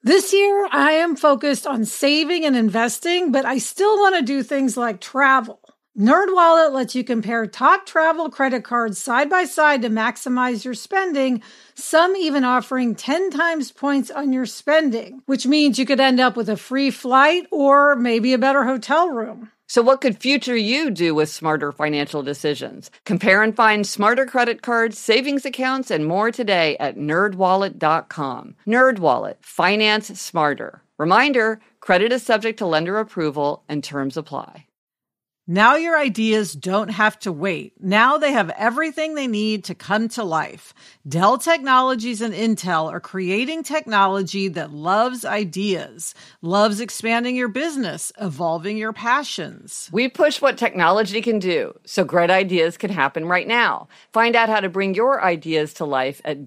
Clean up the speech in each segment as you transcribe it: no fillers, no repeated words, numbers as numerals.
This year, I am focused on saving and investing, but I still want to do things like travel. NerdWallet lets you compare top travel credit cards side by side to maximize your spending, some even offering 10 times points on your spending, which means you could end up with a free flight or maybe a better hotel room. So what could future you do with smarter financial decisions? Compare and find smarter credit cards, savings accounts, and more today at nerdwallet.com. NerdWallet. Finance smarter. Reminder, credit is subject to lender approval and terms apply. Now your ideas don't have to wait. Now they have everything they need to come to life. Dell Technologies and Intel are creating technology that loves ideas, loves expanding your business, evolving your passions. We push what technology can do, so great ideas can happen right now. Find out how to bring your ideas to life at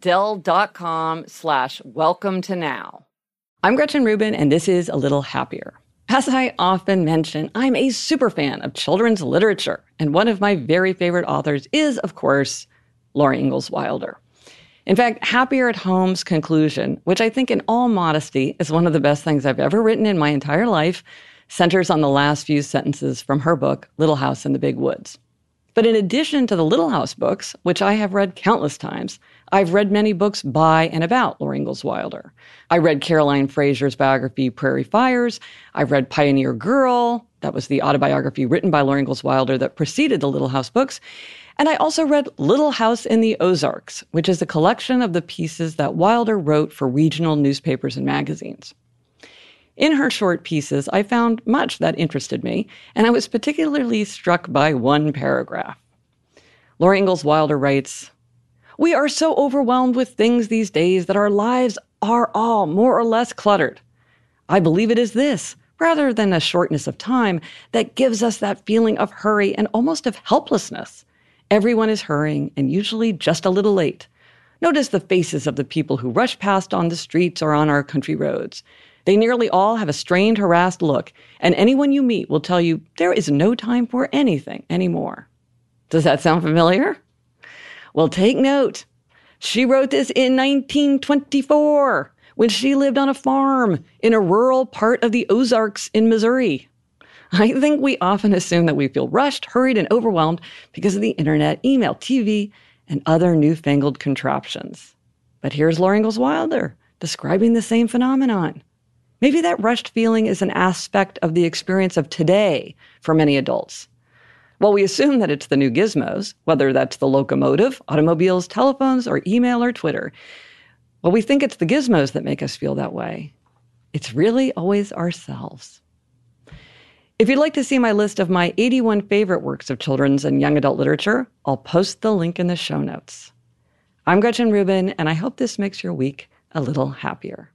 Dell.com/welcome to now. I'm Gretchen Rubin, and this is A Little Happier. As I often mention, I'm a super fan of children's literature, and one of my very favorite authors is, of course, Laura Ingalls Wilder. In fact, Happier at Home's conclusion, which I think in all modesty is one of the best things I've ever written in my entire life, centers on the last few sentences from her book, Little House in the Big Woods. But in addition to the Little House books, which I have read countless times, I've read many books by and about Laura Ingalls Wilder. I read Caroline Fraser's biography, Prairie Fires. I've read Pioneer Girl. That was the autobiography written by Laura Ingalls Wilder that preceded the Little House books. And I also read Little House in the Ozarks, which is a collection of the pieces that Wilder wrote for regional newspapers and magazines. In her short pieces, I found much that interested me, and I was particularly struck by one paragraph. Laura Ingalls Wilder writes, "We are so overwhelmed with things these days that our lives are all more or less cluttered. I believe it is this, rather than a shortness of time, that gives us that feeling of hurry and almost of helplessness. Everyone is hurrying and usually just a little late. Notice the faces of the people who rush past on the streets or on our country roads. They nearly all have a strained, harassed look, and anyone you meet will tell you there is no time for anything anymore." Does that sound familiar? Well, take note. She wrote this in 1924, when she lived on a farm in a rural part of the Ozarks in Missouri. I think we often assume that we feel rushed, hurried, and overwhelmed because of the internet, email, TV, and other newfangled contraptions. But here's Laura Ingalls Wilder describing the same phenomenon. Maybe that rushed feeling is an aspect of the experience of today for many adults. Well, we assume that it's the new gizmos, whether that's the locomotive, automobiles, telephones, or email or Twitter. Well, we think it's the gizmos that make us feel that way. It's really always ourselves. If you'd like to see my list of my 81 favorite works of children's and young adult literature, I'll post the link in the show notes. I'm Gretchen Rubin, and I hope this makes your week a little happier.